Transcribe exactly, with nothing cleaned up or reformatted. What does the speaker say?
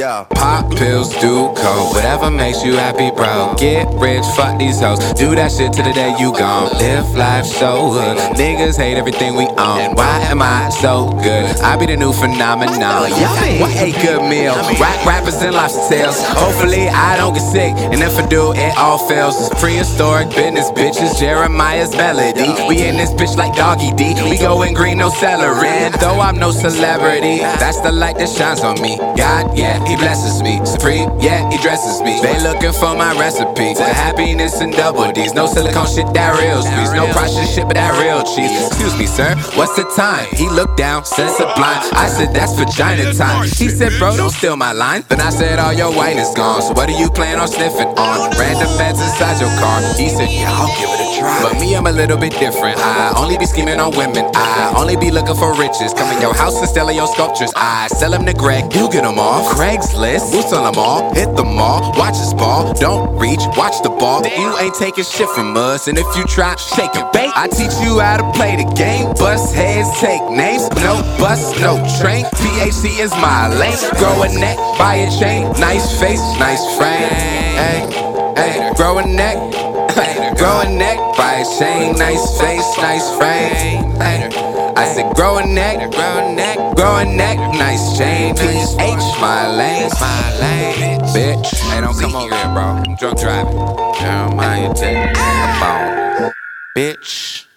Yeah. Pop pills, do coke, whatever makes you happy, bro. Get rich, fuck these hoes, do that shit till the day you gone. Live life so hood, niggas hate everything we own. Why am I so good? I be the new phenomenon. What a good meal, rap rappers and lobster tails. Hopefully I don't get sick, and if I do, it all fails. It's prehistoric business, bitches, Jeremiah's melody. We in this bitch like Doggy D, we going green, no celery. And though I'm no celebrity, that's the light that shines on me. God, yeah, he blesses me. Supreme, yeah, he dresses me. They looking for my recipe, the happiness and double D's. No silicone shit, that real squeeze. No processed shit, but that real cheese. Excuse me, sir, what's the time? He looked down, said sublime. I said that's vagina time. He said, bro, don't steal my line. Then I said, all your wine is gone, so what do you plan on sniffing on? Random beds inside your car. He said, yeah, I'll give it a try. But me, I'm a little bit different. I only be scheming on women. I only be looking for riches. Come in your house and stealing your sculptures. I sell them to Greg, he'll get them all. Craigslist, we'll sell them all. Hit the mall, watch us ball. Don't reach, watch the ball. You ain't taking shit from us, and if you try, shake it, bait. I teach you how to play the game. Bust heads, take names. No bus, no train. T H C is my lane. Grow a neck, buy a chain. Nice face, nice frame. Hey, hey, grow a neck. Grow a neck, buy a chain. Nice face, nice frame. Hey, I said grow a neck, grow a neck, grow a neck, nice chain. T H my lane, my lane. Bitch, hey, don't come over here, bro. I'm drunk driving. Jeremiah, take a phone. Bitch.